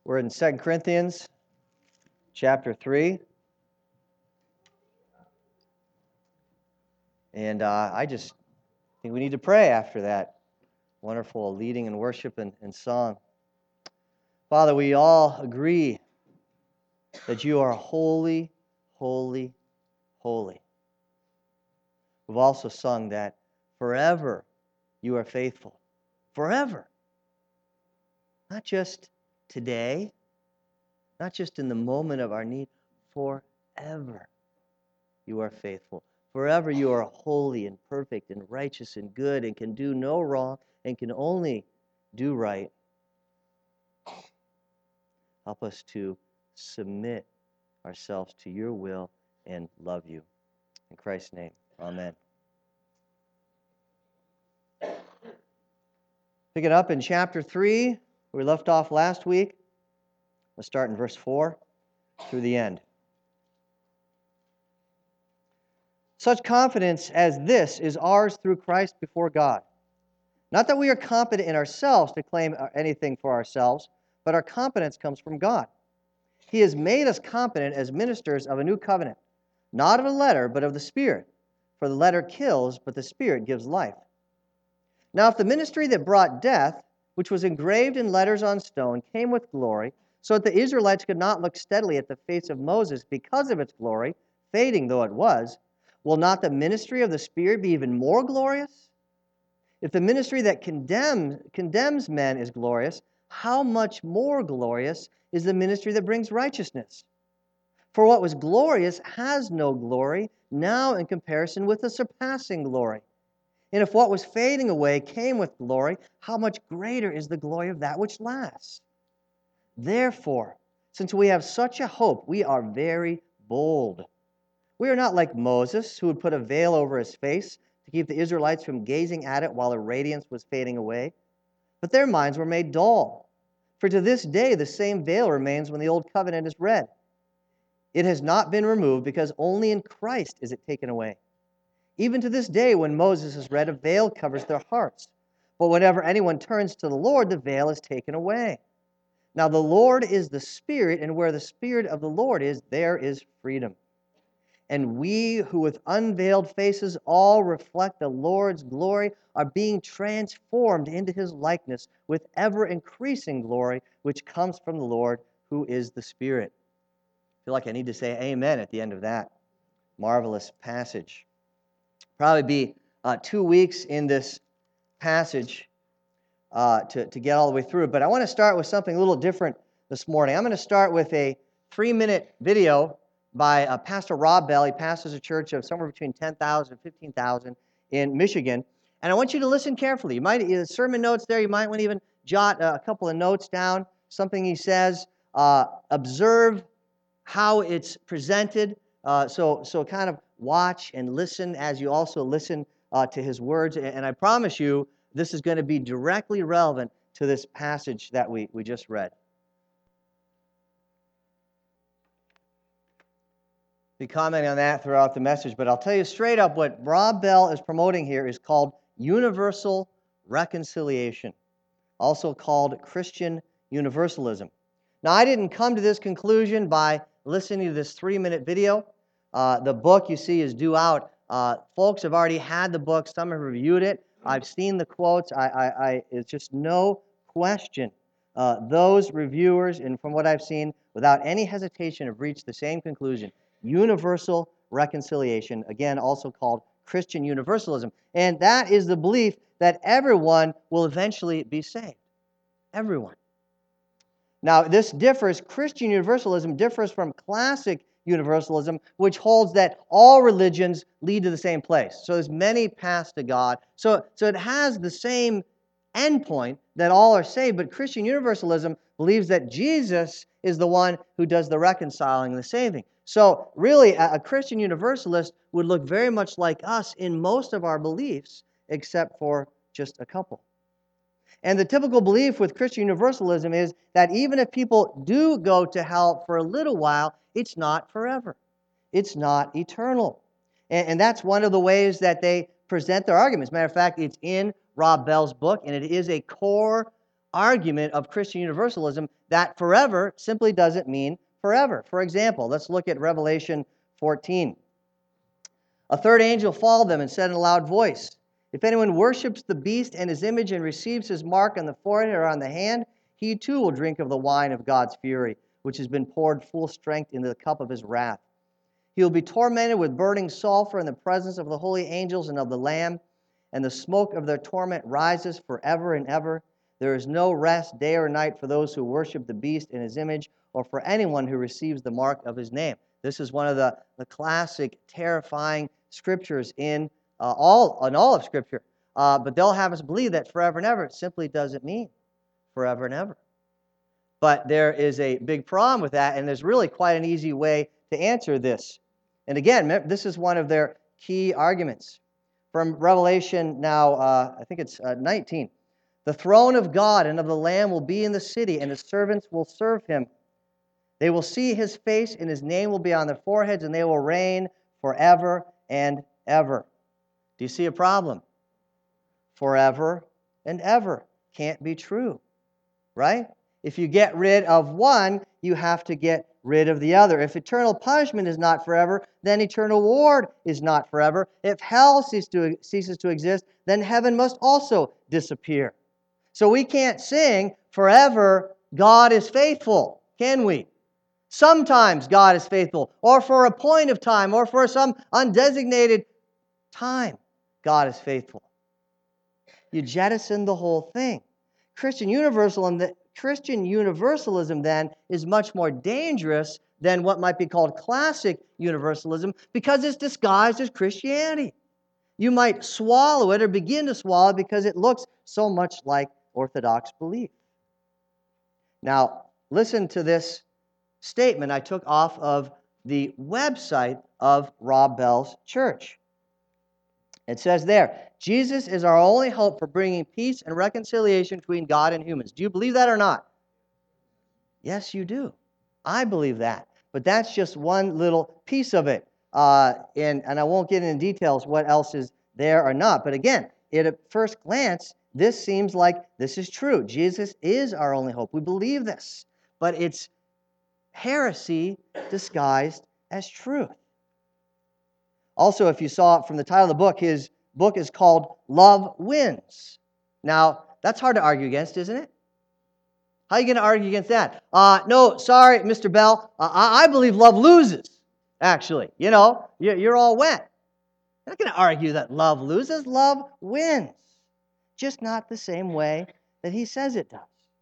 We're in 2 Corinthians chapter 3. And I just think we need to pray after that wonderful leading and worship and song. Father, we all agree that you are holy, holy, holy. We've also sung that forever you are faithful. Forever. Not just today, not just in the moment of our need. Forever you are faithful. Forever you are holy and perfect and righteous and good and can do no wrong and can only do right. Help us to submit ourselves to your will and love you. In Christ's name, amen. Pick it up in chapter 3, where we left off last week. Let's start in verse 4 through the end. Such confidence as this is ours through Christ before God. Not that we are competent in ourselves to claim anything for ourselves, but our competence comes from God. He has made us competent as ministers of a new covenant, not of the letter, but of the Spirit. For the letter kills, but the Spirit gives life. Now if the ministry that brought death, which was engraved in letters on stone, came with glory, so that the Israelites could not look steadily at the face of Moses because of its glory, fading though it was, will not the ministry of the Spirit be even more glorious? If the ministry that condemns men is glorious, how much more glorious is the ministry that brings righteousness? For what was glorious has no glory now in comparison with the surpassing glory. And if what was fading away came with glory, how much greater is the glory of that which lasts? Therefore, since we have such a hope, we are very bold. We are not like Moses, who would put a veil over his face to keep the Israelites from gazing at it while the radiance was fading away. But their minds were made dull. For to this day the same veil remains when the old covenant is read. It has not been removed because only in Christ is it taken away. Even to this day when Moses is read, a veil covers their hearts. But whenever anyone turns to the Lord, the veil is taken away. Now the Lord is the Spirit, and where the Spirit of the Lord is, there is freedom. And we who with unveiled faces all reflect the Lord's glory are being transformed into his likeness with ever-increasing glory, which comes from the Lord, who is the Spirit. I feel like I need to say amen at the end of that marvelous passage. Probably be 2 weeks in this passage to get all the way through it. But I want to start with something a little different this morning. I'm going to start with a 3-minute video by Pastor Rob Bell. He pastors a church of somewhere between 10,000 and 15,000 in Michigan. And I want you to listen carefully. You might, sermon notes there, you might want to even jot a couple of notes down, something he says. Observe how it's presented. So kind of watch and listen as you also listen to his words. And I promise you, this is going to be directly relevant to this passage that we just read. Be commenting on that throughout the message, but I'll tell you straight up what Rob Bell is promoting here is called universal reconciliation, also called Christian universalism. Now, I didn't come to this conclusion by listening to this 3-minute video. The book you see is due out. Folks have already had the book. Some have reviewed it. I've seen the quotes. It's just no question. Those reviewers, and from what I've seen, without any hesitation, have reached the same conclusion. Universal reconciliation, again, also called Christian universalism. And that is the belief that everyone will eventually be saved. Everyone. Now, this differs, Christian universalism differs from classic universalism, which holds that all religions lead to the same place. So there's many paths to God. So it has the same endpoint that all are saved, but Christian universalism believes that Jesus is the one who does the reconciling and the saving. So really, a Christian universalist would look very much like us in most of our beliefs, except for just a couple. And the typical belief with Christian universalism is that even if people do go to hell for a little while, it's not forever. It's not eternal. And that's one of the ways that they present their arguments. Matter of fact, it's in Rob Bell's book, and it is a core argument of Christian universalism that forever simply doesn't mean forever. For example, let's look at Revelation 14. A third angel followed them and said in a loud voice, "If anyone worships the beast and his image and receives his mark on the forehead or on the hand, he too will drink of the wine of God's fury, which has been poured full strength into the cup of his wrath. He will be tormented with burning sulfur in the presence of the holy angels and of the Lamb, and the smoke of their torment rises forever and ever. There is no rest day or night for those who worship the beast and his image, or for anyone who receives the mark of his name." This is one of the classic, terrifying scriptures in all of Scripture. But they'll have us believe that forever and ever simply doesn't mean forever and ever. But there is a big problem with that, and there's really quite an easy way to answer this. And again, this is one of their key arguments. From Revelation now, I think it's 19. "The throne of God and of the Lamb will be in the city, and his servants will serve him. They will see his face, and his name will be on their foreheads, and they will reign forever and ever." Do you see a problem? Forever and ever can't be true, right? If you get rid of one, you have to get rid of the other. If eternal punishment is not forever, then eternal reward is not forever. If hell ceases to exist, then heaven must also disappear. So we can't sing, "Forever God is faithful," can we? Sometimes God is faithful, or for a point of time, or for some undesignated time, God is faithful. You jettison the whole thing. Christian universalism then is much more dangerous than what might be called classic universalism because it's disguised as Christianity. You might swallow it or begin to swallow it because it looks so much like Orthodox belief. Now, listen to this statement I took off of the website of Rob Bell's church. It says there, "Jesus is our only hope for bringing peace and reconciliation between God and humans." Do you believe that or not? Yes, you do. I believe that. But that's just one little piece of it. And I won't get into details what else is there or not. But again, at first glance, this seems like this is true. Jesus is our only hope. We believe this. But it's heresy disguised as truth. Also, if you saw it from the title of the book, his book is called Love Wins. Now, that's hard to argue against, isn't it? How are you going to argue against that? No, sorry, Mr. Bell. I believe love loses, actually. You know, you're all wet. You're not going to argue that love loses. Love wins. Just not the same way that he says it does.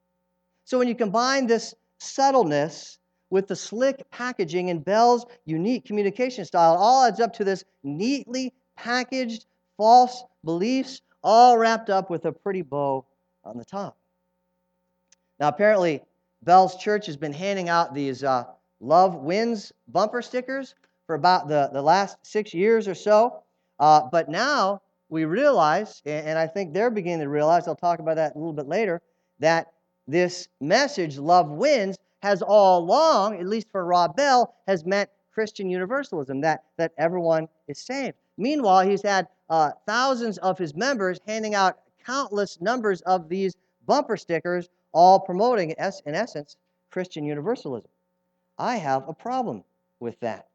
So when you combine this subtleness with the slick packaging and Bell's unique communication style, it all adds up to this neatly packaged false beliefs, all wrapped up with a pretty bow on the top. Now, apparently, Bell's church has been handing out these Love Wins bumper stickers for about the last 6 years or so. But now we realize, and I think they're beginning to realize, I'll talk about that a little bit later, that this message, Love Wins, has all along, at least for Rob Bell, has meant Christian universalism, that everyone is saved. Meanwhile, he's had thousands of his members handing out countless numbers of these bumper stickers, all promoting, in essence, Christian universalism. I have a problem with that.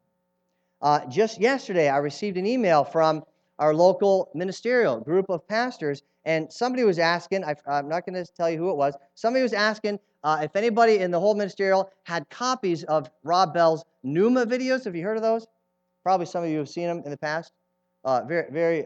Just yesterday, I received an email from our local ministerial group of pastors, and somebody was asking, I'm not going to tell you who it was, somebody was asking if anybody in the whole ministerial had copies of Rob Bell's Pneuma videos. Have you heard of those? Probably some of you have seen them in the past. Not very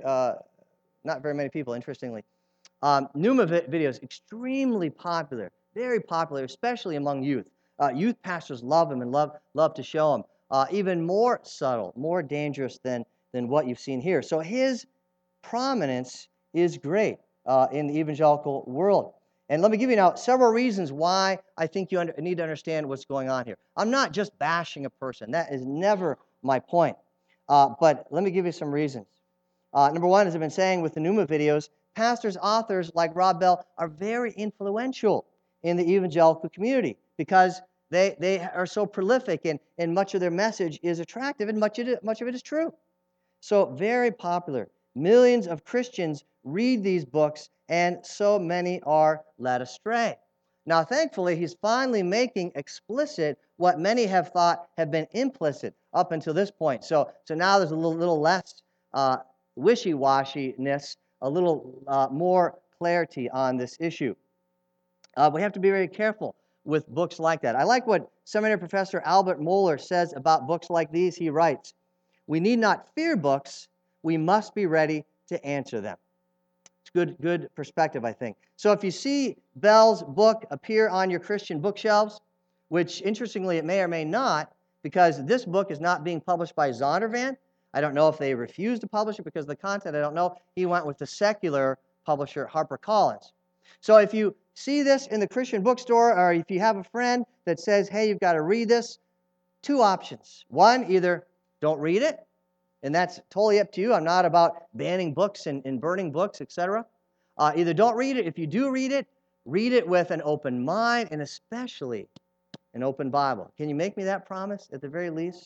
many people, interestingly. Pneuma videos, extremely popular, very popular, especially among youth. Youth pastors love them and love to show them. Even more subtle, more dangerous than what you've seen here. So his prominence is great in the evangelical world. And let me give you now several reasons why I think you need to understand what's going on here. I'm not just bashing a person. That is never my point. But let me give you some reasons. Number one, as I've been saying with the Pneuma videos, pastors, authors like Rob Bell are very influential in the evangelical community because they are so prolific and much of their message is attractive and much of it is true. So very popular. Millions of Christians read these books, and so many are led astray. Now, thankfully, he's finally making explicit what many have thought have been implicit up until this point. So now there's a little less wishy-washiness, a little more clarity on this issue. We have to be very careful with books like that. I like what seminary professor Albert Mohler says about books like these. He writes, "We need not fear books. We must be ready to answer them." It's good perspective, I think. So if you see Bell's book appear on your Christian bookshelves, which interestingly it may or may not, because this book is not being published by Zondervan. I don't know if they refused to publish it because of the content. I don't know. He went with the secular publisher, HarperCollins. So if you see this in the Christian bookstore, or if you have a friend that says, hey, you've got to read this, two options. One, either don't read it, and that's totally up to you. I'm not about banning books and burning books, etc. Either don't read it. If you do read it with an open mind and especially an open Bible. Can you make me that promise at the very least?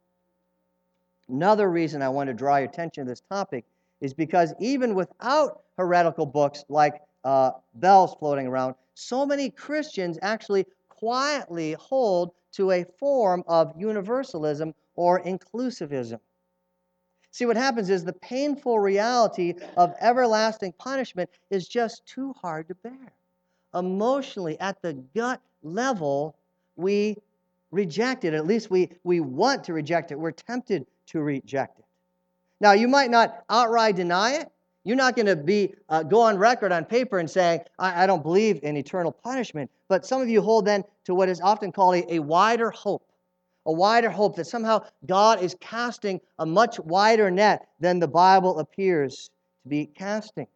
Another reason I want to draw your attention to this topic is because even without heretical books like Bell's floating around, so many Christians actually quietly hold to a form of universalism or inclusivism. See, what happens is the painful reality of everlasting punishment is just too hard to bear. Emotionally, at the gut level, we reject it. At least we want to reject it. We're tempted to reject it. Now, you might not outright deny it. You're not going to go on record on paper and saying, I don't believe in eternal punishment. But some of you hold then to what is often called a wider hope. A wider hope that somehow God is casting a much wider net than the Bible appears to be casting.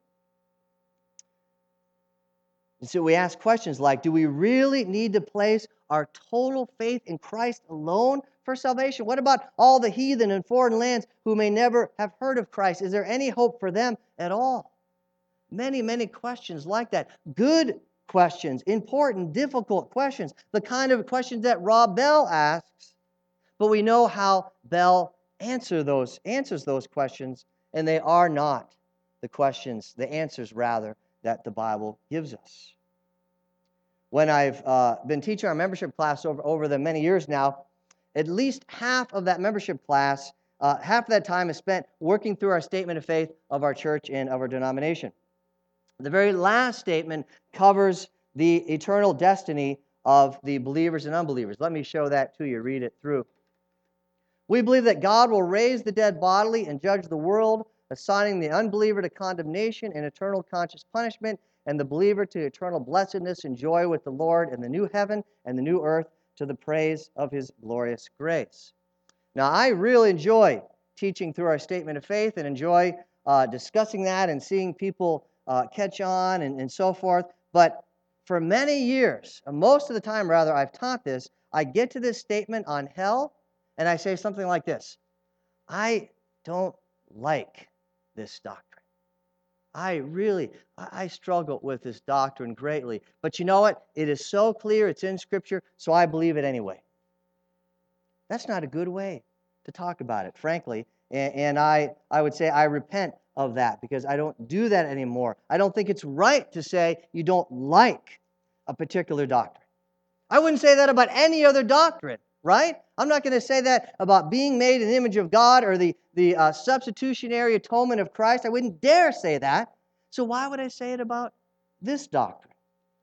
And so we ask questions like, do we really need to place our total faith in Christ alone for salvation? What about all the heathen in foreign lands who may never have heard of Christ? Is there any hope for them at all? Many, many questions like that. Good questions, important, difficult questions. The kind of questions that Rob Bell asks. But we know how Bell answers those questions, and they are not the answers rather, that the Bible gives us. When I've been teaching our membership class over the many years now, at least half of that membership class, half of that time is spent working through our statement of faith of our church and of our denomination. The very last statement covers the eternal destiny of the believers and unbelievers. Let me show that to you. Read it through. We believe that God will raise the dead bodily and judge the world, assigning the unbeliever to condemnation and eternal conscious punishment, and the believer to eternal blessedness and joy with the Lord in the new heaven and the new earth to the praise of His glorious grace. Now, I really enjoy teaching through our statement of faith and enjoy discussing that and seeing people catch on and so forth. But for many years, most of the time rather, I've taught this, I get to this statement on hell, and I say something like this: I don't like this doctrine. I struggle with this doctrine greatly. But you know what? It is so clear, it's in Scripture, so I believe it anyway. That's not a good way to talk about it, frankly. And I would say I repent of that because I don't do that anymore. I don't think it's right to say you don't like a particular doctrine. I wouldn't say that about any other doctrine, right? I'm not going to say that about being made in the image of God or the substitutionary atonement of Christ. I wouldn't dare say that. So why would I say it about this doctrine?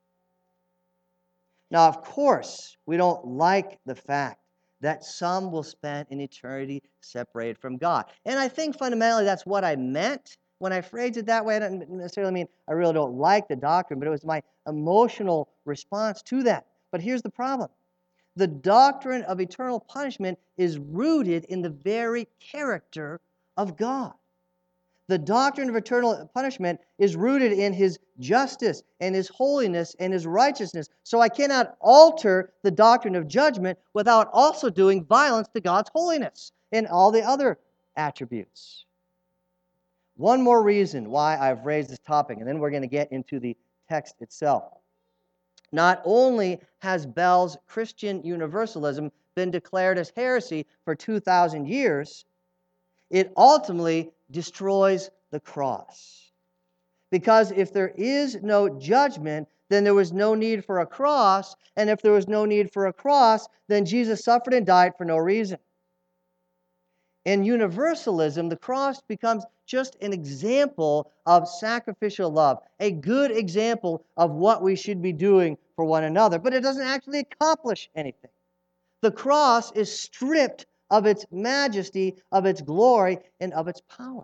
Now, of course, we don't like the fact that some will spend an eternity separated from God. And I think fundamentally that's what I meant when I phrased it that way. I don't necessarily mean I really don't like the doctrine, but it was my emotional response to that. But here's the problem. The doctrine of eternal punishment is rooted in the very character of God. The doctrine of eternal punishment is rooted in His justice and His holiness and His righteousness. So I cannot alter the doctrine of judgment without also doing violence to God's holiness and all the other attributes. One more reason why I've raised this topic, and then we're going to get into the text itself. Not only has Bell's Christian universalism been declared as heresy for 2,000 years, it ultimately destroys the cross. Because if there is no judgment, then there was no need for a cross. And if there was no need for a cross, then Jesus suffered and died for no reason. In universalism, the cross becomes just an example of sacrificial love, a good example of what we should be doing for one another, but it doesn't actually accomplish anything. The cross is stripped of its majesty, of its glory, and of its power.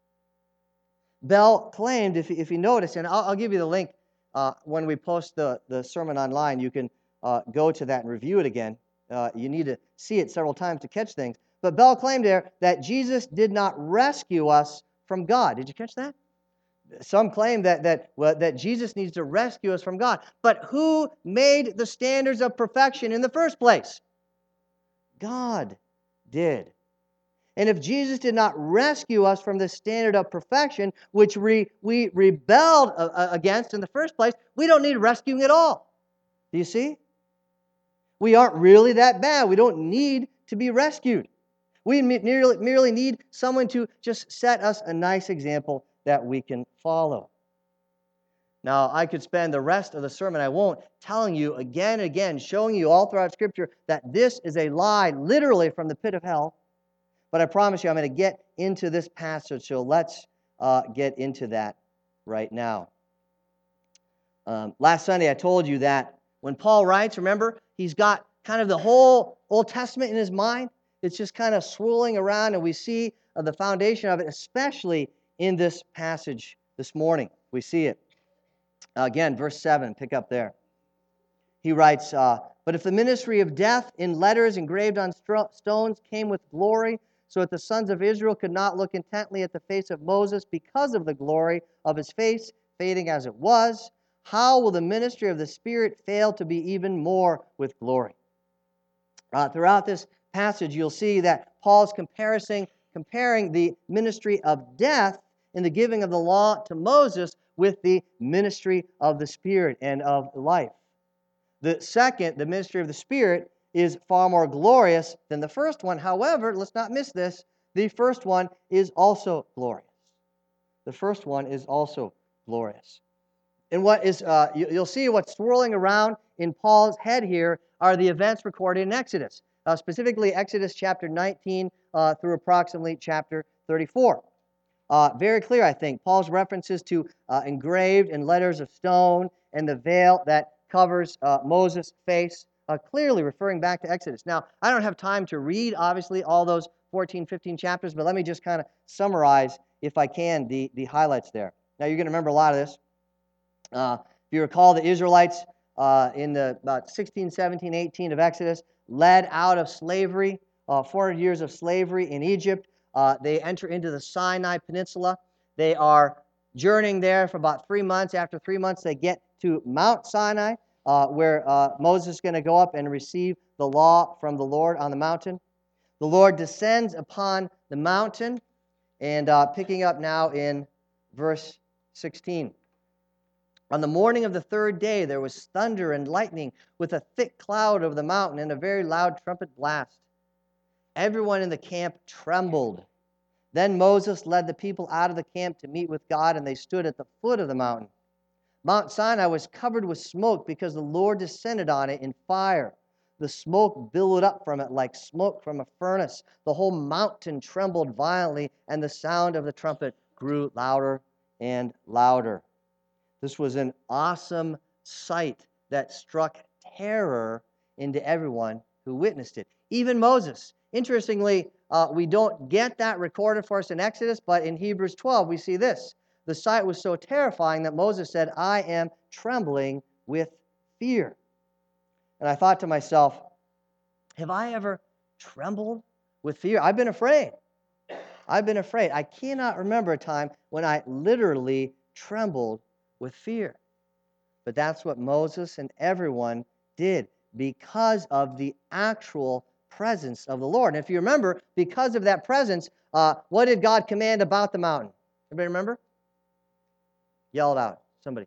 Bell claimed, if you notice, and I'll give you the link when we post the sermon online, you can go to that and review it again. You need to see it several times to catch things. But Bell claimed there that Jesus did not rescue us from God. Did you catch that? Some claim that Jesus needs to rescue us from God. But who made the standards of perfection in the first place? God did. And if Jesus did not rescue us from the standard of perfection, which we rebelled against in the first place, we don't need rescuing at all. Do you see? We aren't really that bad. We don't need to be rescued. We merely need someone to just set us a nice example that we can follow. Now, I could spend the rest of the sermon, I won't, telling you again and again, showing you all throughout Scripture that this is a lie, literally from the pit of hell. But I promise you, I'm going to get into this passage, so let's get into that right now. Last Sunday, I told you that when Paul writes, remember, he's got kind of the whole Old Testament in his mind. It's just kind of swirling around, and we see the foundation of it, especially in this passage this morning. We see it. Again, verse 7, pick up there. He writes, but if the ministry of death in letters engraved on stones came with glory, so that the sons of Israel could not look intently at the face of Moses because of the glory of his face, fading as it was, how will the ministry of the Spirit fail to be even more with glory? Throughout this passage, you'll see that Paul's comparing the ministry of death in the giving of the law to Moses with the ministry of the Spirit and of life. The second, the ministry of the Spirit, is far more glorious than the first one. However, let's not miss this. The first one is also glorious. The first one is also glorious. And what is, you'll see what's swirling around in Paul's head here are the events recorded in Exodus, specifically Exodus chapter 19 through approximately chapter 34. Very clear, I think. Paul's references to engraved in letters of stone and the veil that covers Moses' face, clearly referring back to Exodus. Now, I don't have time to read, obviously, all those 14, 15 chapters, but let me just kind of summarize, if I can, the highlights there. Now, you're going to remember a lot of this. If you recall, the Israelites in the about 16, 17, 18 of Exodus, led out of slavery, 400 years of slavery in Egypt. They enter into the Sinai Peninsula. They are journeying there for about 3 months. After 3 months, they get to Mount Sinai, where Moses is going to go up and receive the law from the Lord on the mountain. The Lord descends upon the mountain, and picking up now in verse 16. On the morning of the third day, there was thunder and lightning with a thick cloud over the mountain and a very loud trumpet blast. Everyone in the camp trembled. Then Moses led the people out of the camp to meet with God, and they stood at the foot of the mountain. Mount Sinai was covered with smoke because the Lord descended on it in fire. The smoke billowed up from it like smoke from a furnace. The whole mountain trembled violently, and the sound of the trumpet grew louder and louder. This was an awesome sight that struck terror into everyone who witnessed it. Even Moses. Interestingly, we don't get that recorded for us in Exodus, but in Hebrews 12 we see this. The sight was so terrifying that Moses said, I am trembling with fear. And I thought to myself, have I ever trembled with fear? I've been afraid. I've been afraid. I cannot remember a time when I literally trembled with fear. But that's what Moses and everyone did because of the actual presence of the Lord. And if you remember, because of that presence, what did God command about the mountain? Everybody remember? Yell it out. Somebody.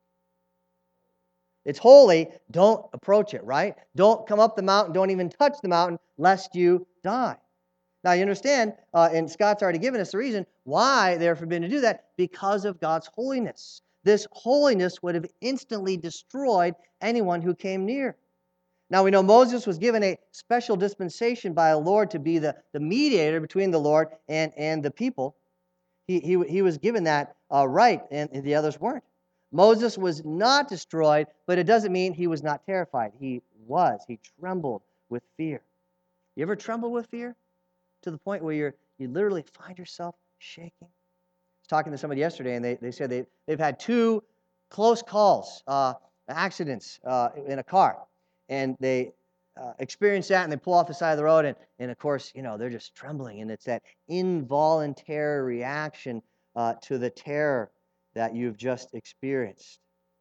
It's holy. Don't approach it, right? Don't come up the mountain. Don't even touch the mountain lest you die. Now, you understand, and Scott's already given us the reason why they are forbidden to do that, because of God's holiness. This holiness would have instantly destroyed anyone who came near. Now, we know Moses was given a special dispensation by the Lord to be the mediator between the Lord and the people. He was given that right, and the others weren't. Moses was not destroyed, but it doesn't mean he was not terrified. He was. He trembled with fear. You ever tremble with fear? To the point where you literally find yourself shaking? I was talking to somebody yesterday, and they said they've had 2 close calls, accidents in a car. And they experience that, and they pull off the side of the road, and of course, they're just trembling, and it's that involuntary reaction to the terror that you've just experienced.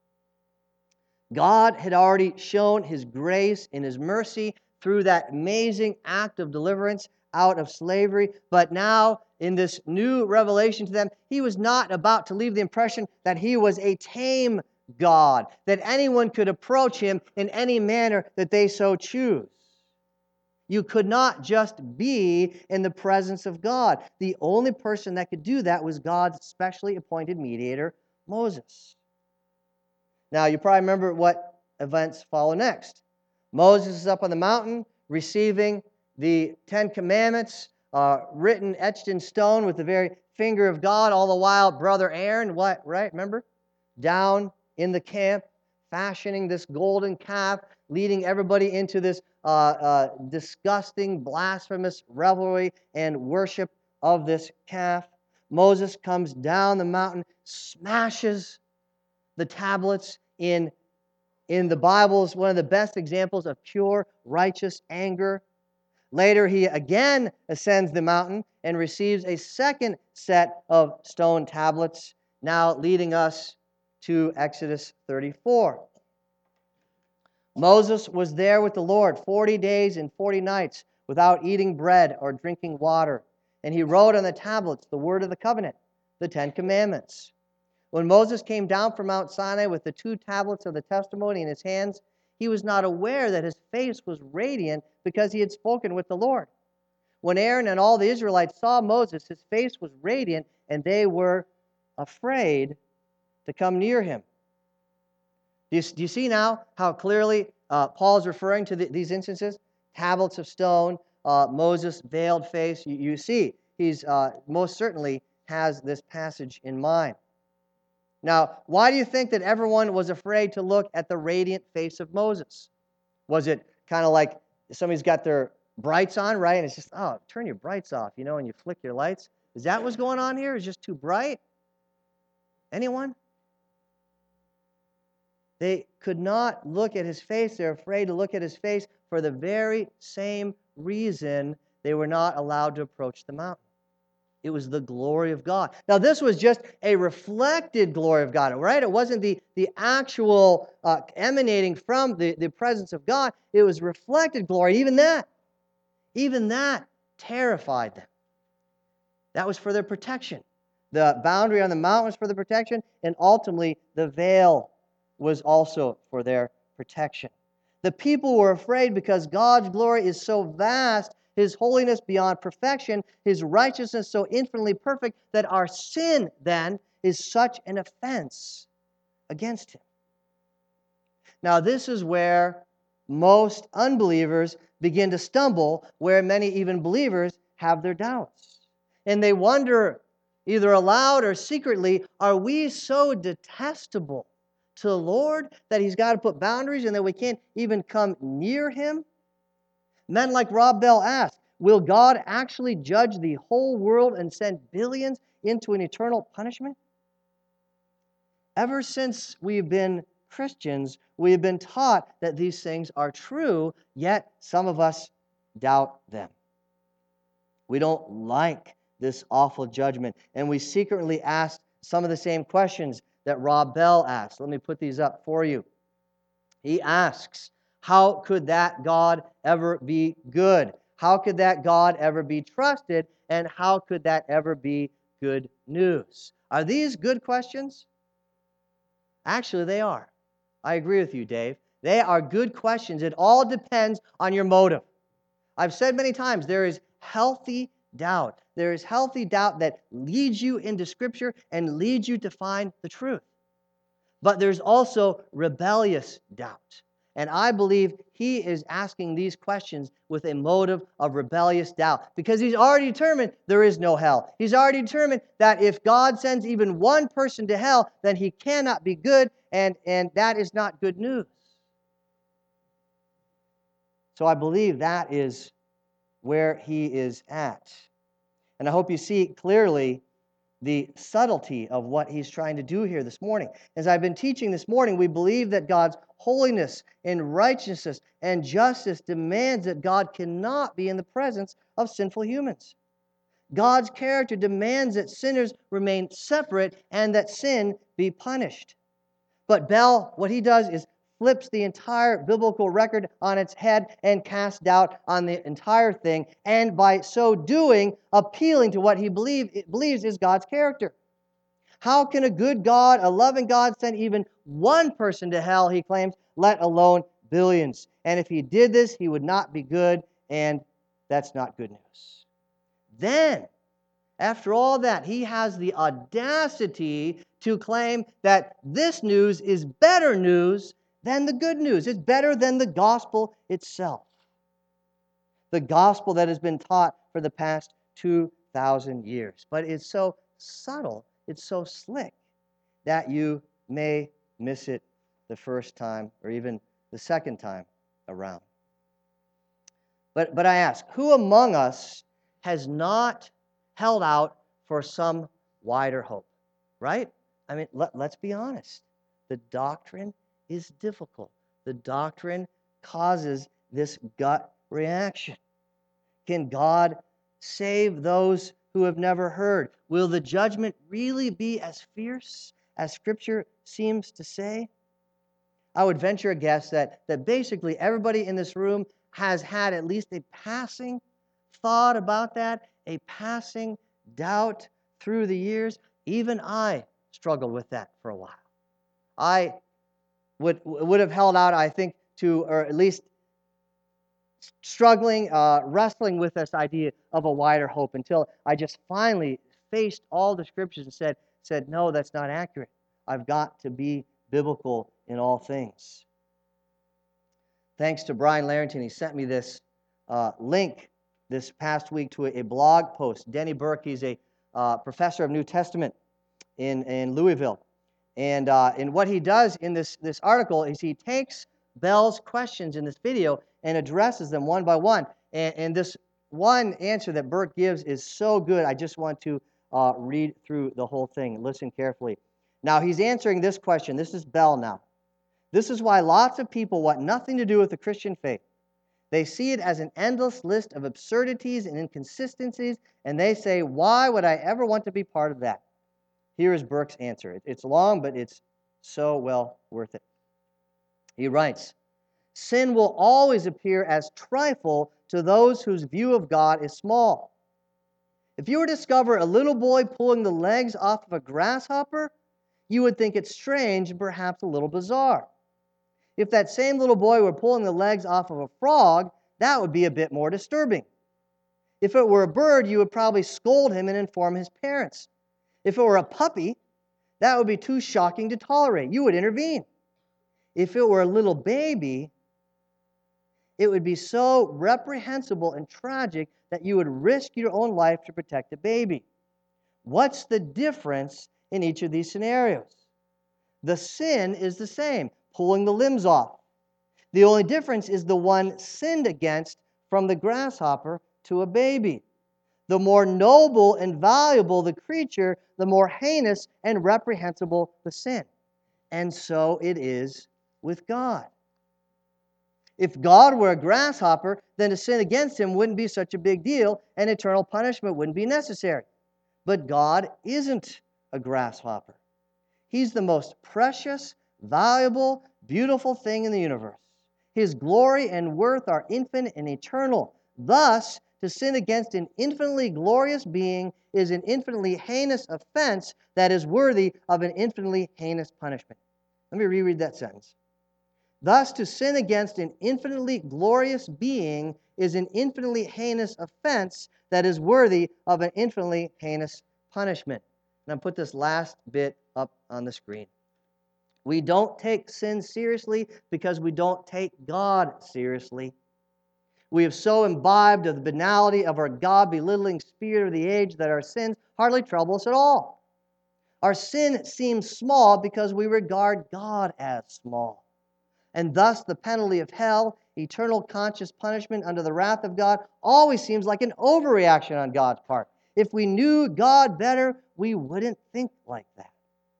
God had already shown His grace and His mercy through that amazing act of deliverance out of slavery, but now in this new revelation to them, He was not about to leave the impression that He was a tame God, that anyone could approach Him in any manner that they so choose. You could not just be in the presence of God. The only person that could do that was God's specially appointed mediator, Moses. Now, you probably remember what events follow next. Moses is up on the mountain receiving the 10 Commandments, written, etched in stone with the very finger of God, all the while brother Aaron, right, remember? Down in the camp, fashioning this golden calf, leading everybody into this disgusting, blasphemous revelry and worship of this calf. Moses comes down the mountain, smashes the tablets in the Bible is one of the best examples of pure, righteous anger. Later, he again ascends the mountain and receives a second set of stone tablets, now leading us to Exodus 34. Moses was there with the Lord 40 days and 40 nights without eating bread or drinking water, and he wrote on the tablets the word of the covenant, the 10 Commandments. When Moses came down from Mount Sinai with the 2 tablets of the testimony in his hands, he was not aware that his face was radiant because he had spoken with the Lord. When Aaron and all the Israelites saw Moses, his face was radiant, and they were afraid to come near him. Do you see now how clearly Paul is referring to these instances? Tablets of stone, Moses' veiled face. You see, he's most certainly has this passage in mind. Now, why do you think that everyone was afraid to look at the radiant face of Moses? Was it kind of like somebody's got their brights on, right? And it's just, turn your brights off, and you flick your lights. Is that what's going on here? It's just too bright? Anyone? They could not look at his face. They're afraid to look at his face for the very same reason they were not allowed to approach the mountain. It was the glory of God. Now, this was just a reflected glory of God, right? It wasn't the actual emanating from the presence of God. It was reflected glory. Even that terrified them. That was for their protection. The boundary on the mountain was for the protection, and ultimately the veil was also for their protection. The people were afraid because God's glory is so vast, His holiness beyond perfection, His righteousness so infinitely perfect, that our sin then is such an offense against Him. Now, this is where most unbelievers begin to stumble, where many even believers have their doubts. And they wonder, either aloud or secretly, are we so detestable to the Lord that He's got to put boundaries and that we can't even come near Him? Men like Rob Bell asked, will God actually judge the whole world and send billions into an eternal punishment? Ever since we've been Christians, we have been taught that these things are true, yet some of us doubt them. We don't like this awful judgment, and we secretly ask some of the same questions that Rob Bell asked. Let me put these up for you. He asks, how could that God ever be good? How could that God ever be trusted? And how could that ever be good news? Are these good questions? Actually, they are. I agree with you, Dave. They are good questions. It all depends on your motive. I've said many times, there is healthy doubt. There is healthy doubt that leads you into Scripture and leads you to find the truth. But there's also rebellious doubt. And I believe he is asking these questions with a motive of rebellious doubt because he's already determined there is no hell. He's already determined that if God sends even one person to hell, then he cannot be good, and that is not good news. So I believe that is where he is at. And I hope you see clearly the subtlety of what he's trying to do here this morning. As I've been teaching this morning, we believe that God's holiness and righteousness and justice demands that God cannot be in the presence of sinful humans. God's character demands that sinners remain separate and that sin be punished. But Bell, what he does is flips the entire biblical record on its head and casts doubt on the entire thing, and by so doing, appealing to what he believes is God's character. How can a good God, a loving God, send even one person to hell, he claims, let alone billions? And if he did this, he would not be good, and that's not good news. Then, after all that, he has the audacity to claim that this news is better news than the good news. It's better than the gospel itself. The gospel that has been taught for the past 2,000 years. But it's so subtle, it's so slick, that you may miss it the first time or even the second time around. But I ask, who among us has not held out for some wider hope? Right? I mean, let's be honest. The doctrine is difficult. The doctrine causes this gut reaction. Can God save those who have never heard? Will the judgment really be as fierce as Scripture seems to say? I would venture a guess that basically everybody in this room has had at least a passing thought about that, a passing doubt through the years. Even I struggled with that for a while. I would have held out, I think, to, or at least struggling, wrestling with this idea of a wider hope until I just finally faced all the Scriptures and said, no, that's not accurate. I've got to be biblical in all things. Thanks to Brian Larrington, he sent me this link this past week to a blog post. Denny Burke, he's a professor of New Testament in Louisville. And what he does in this article is he takes Bell's questions in this video and addresses them one by one. And this one answer that Burke gives is so good, I just want to read through the whole thing. Listen carefully. Now, he's answering this question. This is Bell now. This is why lots of people want nothing to do with the Christian faith. They see it as an endless list of absurdities and inconsistencies, and they say, why would I ever want to be part of that? Here is Burke's answer. It's long, but it's so well worth it. He writes, sin will always appear as trifle to those whose view of God is small. If you were to discover a little boy pulling the legs off of a grasshopper, you would think it strange and perhaps a little bizarre. If that same little boy were pulling the legs off of a frog, that would be a bit more disturbing. If it were a bird, you would probably scold him and inform his parents. If it were a puppy, that would be too shocking to tolerate. You would intervene. If it were a little baby, it would be so reprehensible and tragic that you would risk your own life to protect the baby. What's the difference in each of these scenarios? The sin is the same, pulling the limbs off. The only difference is the one sinned against from the grasshopper to a baby. The more noble and valuable the creature, the more heinous and reprehensible the sin. And so it is with God. If God were a grasshopper, then to sin against him wouldn't be such a big deal, and eternal punishment wouldn't be necessary. But God isn't a grasshopper. He's the most precious, valuable, beautiful thing in the universe. His glory and worth are infinite and eternal. Thus, to sin against an infinitely glorious being is an infinitely heinous offense that is worthy of an infinitely heinous punishment. Let me reread that sentence. Thus, to sin against an infinitely glorious being is an infinitely heinous offense that is worthy of an infinitely heinous punishment. And I'll put this last bit up on the screen. We don't take sin seriously because we don't take God seriously. We have so imbibed of the banality of our God-belittling spirit of the age that our sins hardly trouble us at all. Our sin seems small because we regard God as small. And thus the penalty of hell, eternal conscious punishment under the wrath of God, always seems like an overreaction on God's part. If we knew God better, we wouldn't think like that.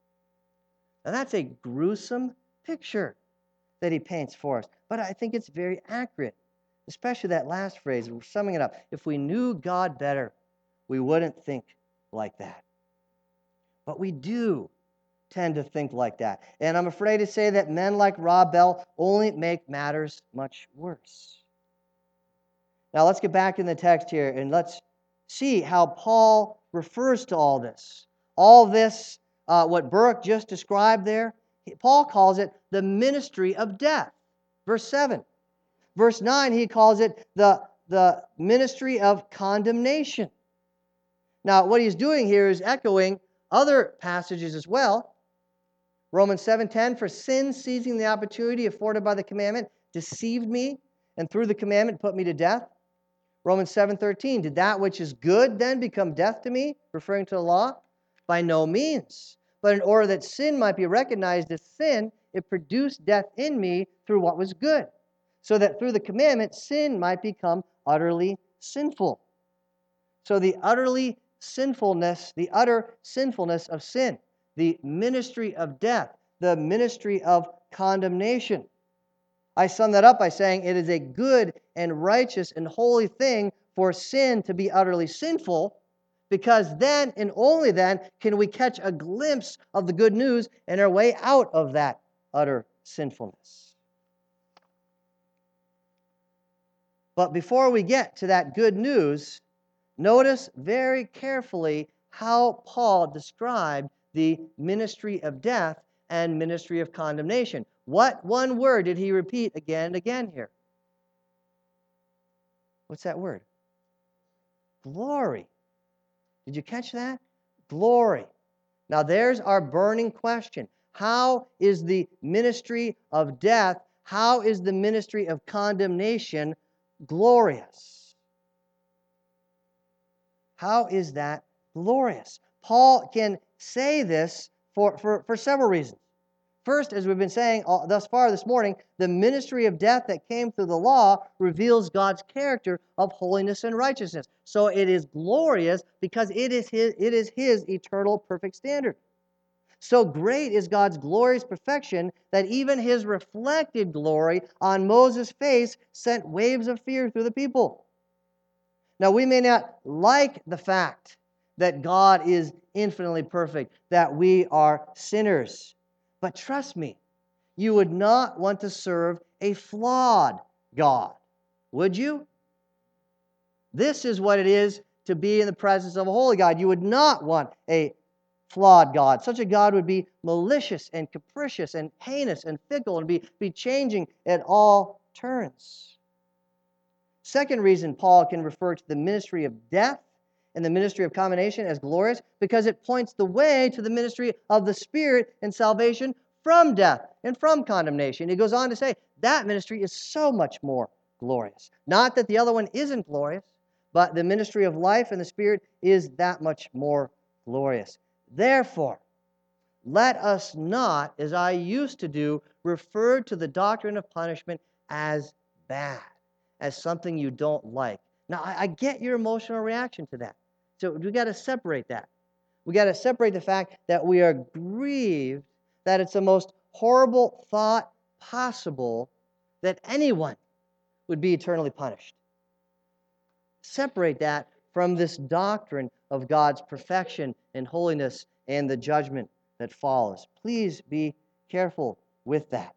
Now that's a gruesome picture that he paints for us, but I think it's very accurate, especially that last phrase. We're summing it up. If we knew God better, we wouldn't think like that. But we do tend to think like that. And I'm afraid to say that men like Rob Bell only make matters much worse. Now let's get back in the text here and let's see how Paul refers to all this. All this, what Burke just described there, Paul calls it the ministry of death. Verse 7. Verse 9, he calls it the ministry of condemnation. Now, what he's doing here is echoing other passages as well. Romans 7:10, for sin, seizing the opportunity afforded by the commandment, deceived me, and through the commandment put me to death. Romans 7:13, did that which is good then become death to me, referring to the law? By no means. But in order that sin might be recognized as sin, it produced death in me through what was good, so that through the commandment sin might become utterly sinful. So the utter sinfulness of sin, the ministry of death, the ministry of condemnation. I sum that up by saying it is a good and righteous and holy thing for sin to be utterly sinful, because then and only then can we catch a glimpse of the good news and our way out of that utter sinfulness. But before we get to that good news, notice very carefully how Paul described the ministry of death and ministry of condemnation. What one word did he repeat again and again here? What's that word? Glory. Did you catch that? Glory. Now there's our burning question. How is the ministry of death, how is the ministry of condemnation glorious? How is that glorious? Paul can say this for several reasons. First, as we've been saying thus far this morning, the ministry of death that came through the law reveals God's character of holiness and righteousness. So it is glorious because it is His eternal perfect standard. So great is God's glorious perfection that even His reflected glory on Moses' face sent waves of fear through the people. Now, we may not like the fact that God is infinitely perfect, that we are sinners. But trust me, you would not want to serve a flawed God, would you? This is what it is to be in the presence of a holy God. You would not want a flawed God. Such a God would be malicious and capricious and heinous and fickle and be changing at all turns. Second reason Paul can refer to the ministry of death and the ministry of condemnation as glorious, because it points the way to the ministry of the Spirit and salvation from death and from condemnation. He goes on to say that ministry is so much more glorious. Not that the other one isn't glorious, but the ministry of life and the Spirit is that much more glorious. Therefore, let us not, as I used to do, refer to the doctrine of punishment as bad, as something you don't like. Now, I get your emotional reaction to that. So we got to separate that. We got to separate the fact that we are grieved that it's the most horrible thought possible that anyone would be eternally punished. Separate that from this doctrine of God's perfection and holiness and the judgment that follows. Please be careful with that.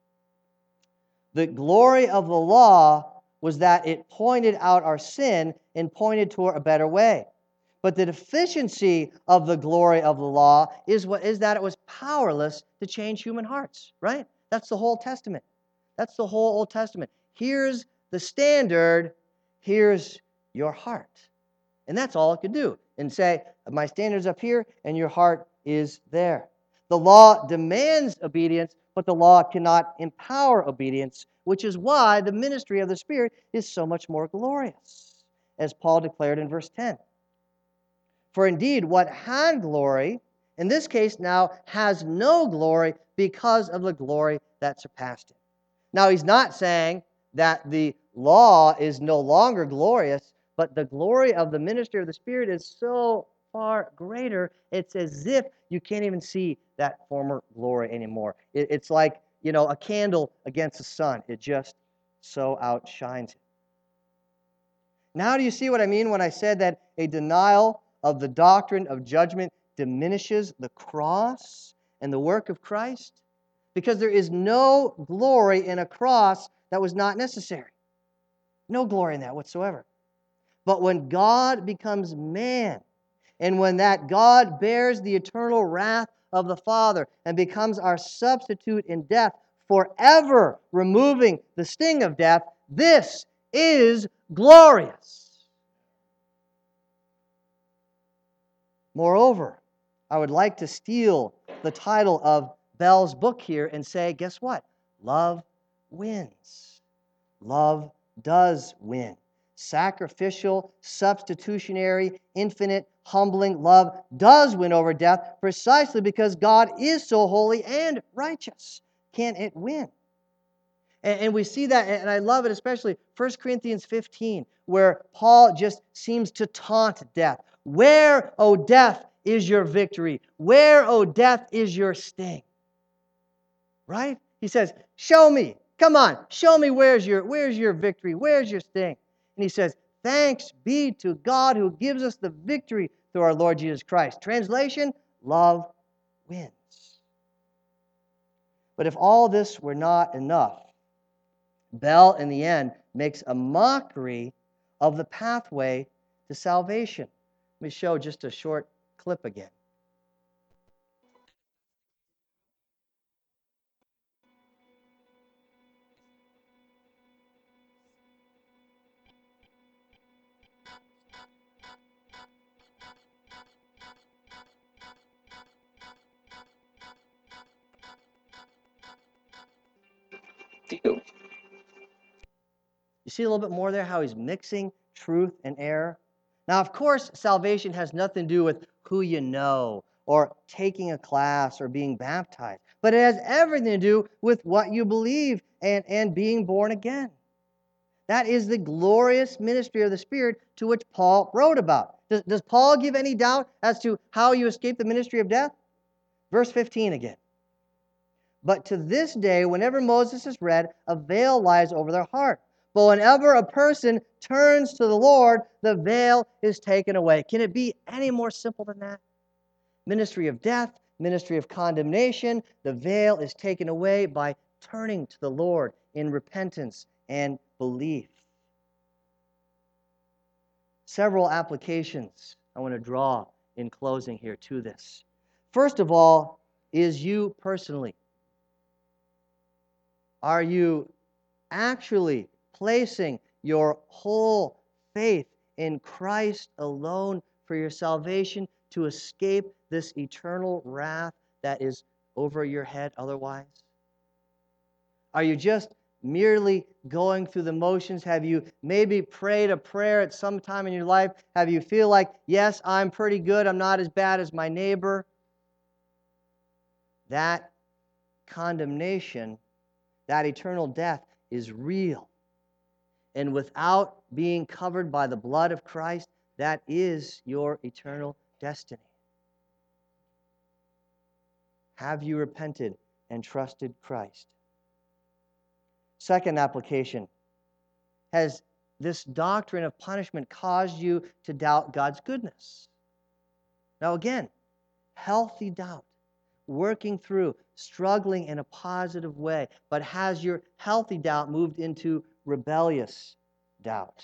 The glory of the law was that it pointed out our sin and pointed toward a better way. But the deficiency of the glory of the law is that it was powerless to change human hearts, right? That's the whole Testament. That's the whole Old Testament. Here's the standard. Here's your heart. And that's all it could do. And say, my standard's up here, and your heart is there. The law demands obedience, but the law cannot empower obedience, which is why the ministry of the Spirit is so much more glorious, as Paul declared in verse 10. For indeed, what had glory, in this case now has no glory because of the glory that surpassed it. Now, he's not saying that the law is no longer glorious, but the glory of the ministry of the Spirit is so far greater, it's as if you can't even see that former glory anymore. It's like, a candle against the sun. It just so outshines it. Now do you see what I mean when I said that a denial of the doctrine of judgment diminishes the cross and the work of Christ? Because there is no glory in a cross that was not necessary. No glory in that whatsoever. But when God becomes man, and when that God bears the eternal wrath of the Father and becomes our substitute in death, forever removing the sting of death, this is glorious. Moreover, I would like to steal the title of Bell's book here and say, guess what? Love wins. Love does win. Sacrificial, substitutionary, infinite, humbling love does win over death precisely because God is so holy and righteous. Can it win? And we see that, and I love it, especially 1 Corinthians 15, where Paul just seems to taunt death. Where, O death, is your victory? Where, O death, is your sting? Right? He says, show me. Come on, show me where's your victory? Where's your sting? And he says, thanks be to God who gives us the victory through our Lord Jesus Christ. Translation, love wins. But if all this were not enough, Bell, in the end, makes a mockery of the pathway to salvation. Let me show just a short clip again. You see a little bit more there, how he's mixing truth and error? Now, of course, salvation has nothing to do with who you know or taking a class or being baptized, but it has everything to do with what you believe and being born again. That is the glorious ministry of the Spirit to which Paul wrote about. Does Paul give any doubt as to how you escape the ministry of death? Verse 15 again. But to this day, whenever Moses is read, a veil lies over their heart. But whenever a person turns to the Lord, the veil is taken away. Can it be any more simple than that? Ministry of death, ministry of condemnation, the veil is taken away by turning to the Lord in repentance and belief. Several applications I want to draw in closing here to this. First of all, is you personally. Are you actually placing your whole faith in Christ alone for your salvation to escape this eternal wrath that is over your head otherwise? Are you just merely going through the motions? Have you maybe prayed a prayer at some time in your life? Have you feel like, yes, I'm pretty good, I'm not as bad as my neighbor? That condemnation, that eternal death is real. And without being covered by the blood of Christ, that is your eternal destiny. Have you repented and trusted Christ? Second application, has this doctrine of punishment caused you to doubt God's goodness? Now again, healthy doubt, working through, struggling in a positive way, but has your healthy doubt moved into rebellious doubt?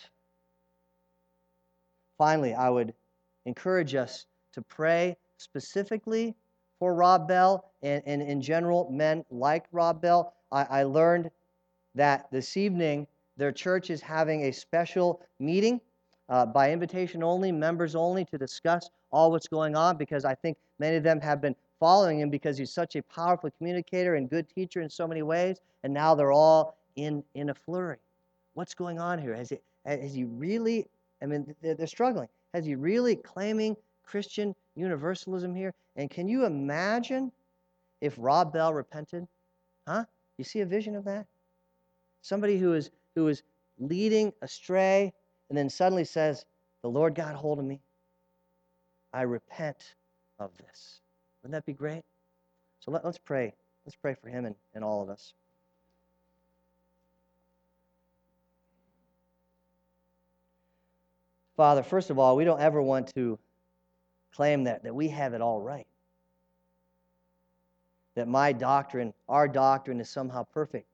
Finally, I would encourage us to pray specifically for Rob Bell and in general, men like Rob Bell. I learned that this evening their church is having a special meeting by invitation only, members only, to discuss all what's going on, because I think many of them have been following him because he's such a powerful communicator and good teacher in so many ways, and now they're all in a flurry. What's going on here? Has he really, I mean, they're struggling. Has he really claiming Christian universalism here? And can you imagine if Rob Bell repented? Huh? You see a vision of that? Somebody who is leading astray and then suddenly says, the Lord got hold of me. I repent of this. Wouldn't that be great? So let's pray. Let's pray for him and all of us. Father, first of all, we don't ever want to claim that we have it all right. That my doctrine, our doctrine, is somehow perfect.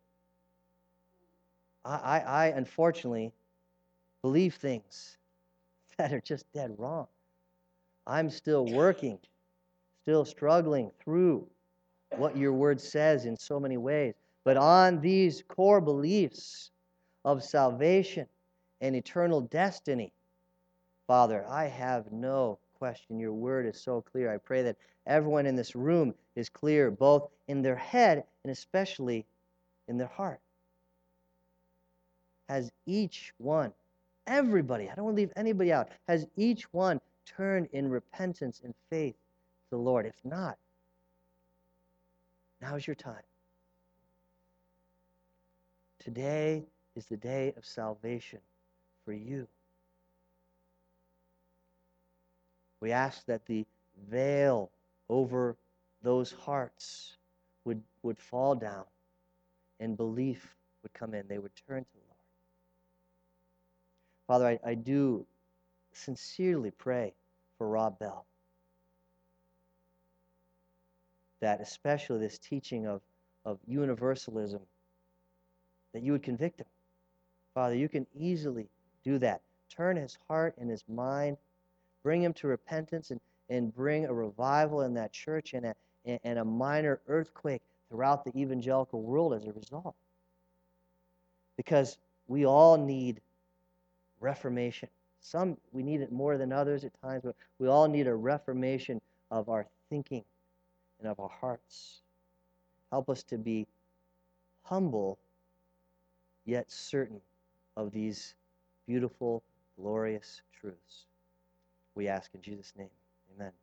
I unfortunately believe things that are just dead wrong. I'm still working, still struggling through what your word says in so many ways. But on these core beliefs of salvation and eternal destiny, Father, I have no question. Your word is so clear. I pray that everyone in this room is clear, both in their head and especially in their heart. Has each one, everybody, I don't want to leave anybody out, has each one turned in repentance and faith to the Lord? If not, now's your time. Today is the day of salvation for you. We ask that the veil over those hearts would fall down and belief would come in. They would turn to the Lord. Father, I do sincerely pray for Rob Bell, that especially this teaching of universalism, that you would convict him. Father, you can easily do that. Turn his heart and his mind, bring him to repentance, and bring a revival in that church and a minor earthquake throughout the evangelical world as a result. Because we all need reformation. Some, we need it more than others at times, but we all need a reformation of our thinking and of our hearts. Help us to be humble, yet certain of these beautiful, glorious truths. We ask in Jesus' name. Amen.